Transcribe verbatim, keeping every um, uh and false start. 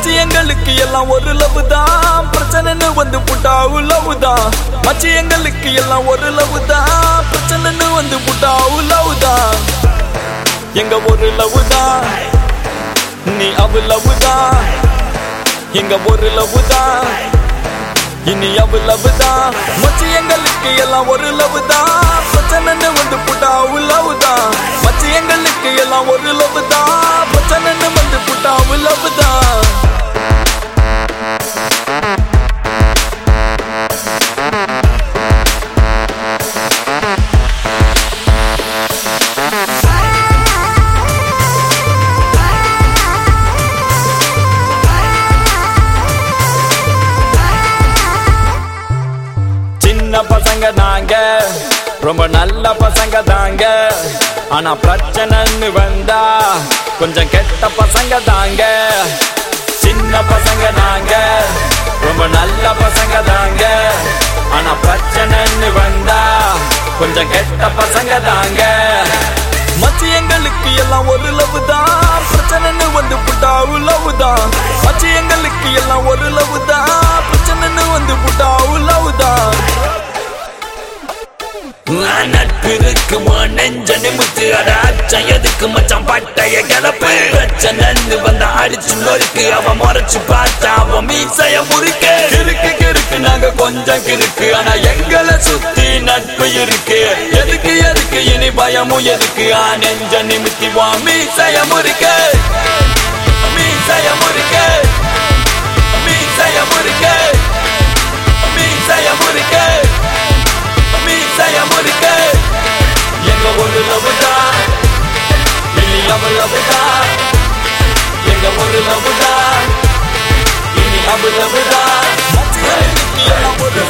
மச்சி எங்களுக்கு எல்லாம் ஒரு லவ் தான் பிரச்சனைன்னு வந்து புட்டாவு லவ் தான் மச்சி எங்களுக்கு எல்லாம் ஒரு லவ் தான் பிரச்சனைன்னு வந்து புட்டாவு லவ் தான் எங்க ஒரு லவ் தான் நீ அவ லவ் தான் எங்க ஒரு லவ் தான் இனி அவ லவ் தான் மச்சி எங்களுக்கு எல்லாம் ஒரு லவ் தான் பிரச்சனைன்னு வந்து புட்டாவு லவ் தான் மச்சி எங்களுக்கு எல்லாம் ஒரு லவ் தான் பிரச்சனைன்னு வந்து புட்டாவு லவ் தான் பசங்க தாங்க ரொம்ப நல்ல பசங்க தாங்க ஆனா பிரச்சனைன்னு வந்தா கொஞ்சம் கெட்ட பசங்க தாங்க சின்ன பசங்க தாங்க ரொம்ப நல்ல பசங்க தாங்க ஆனா பிரச்சனைன்னு வந்தா கொஞ்சம் கெட்ட பசங்க தாங்க மச்சி எங்களுக்கு எல்லாம் ஒரு லவ் தான் பிரச்சனைன்னு வந்து புட்டாவு லவ் தான் மச்சி எங்களுக்கு எல்லாம் ஒரு லவ் தான் பிரச்சனைன்னு வந்து புட்டாவு லவ் தான் நட்பு இருக்கு நெஞ்ச நிமித்து அடாச்சம் எதுக்கு மச்சான் பட்டைய கிளப்பு பிரச்சனை வந்தா அடிச்சு நொறுக்கு அவன் முறைச்சு பார்த்தா அவன் மீசைய முறுக்கு கிறுக்கு கிறுக்கு நாங்க கொஞ்சம் கிறுக்கு ஆனா எங்களை சுத்தி நட்பு இருக்கு எதுக்கு எதுக்கு இனி பயமும் எதுக்கு ஆ நெஞ்ச நிமித்தி வா மீசைய முறுக்கு மீசைய முறுக்கு மீசைய முறுக்கு மீசைய முறுக்கு மீசைய முறுக்கு எங்க ஒரு லவ் தான் இனி அவ லவ் தான் எங்க ஒரு லவ் தான் இனி அவ லவ் தான் மச்சி எங்களுக்கு எல்லாம் ஒரு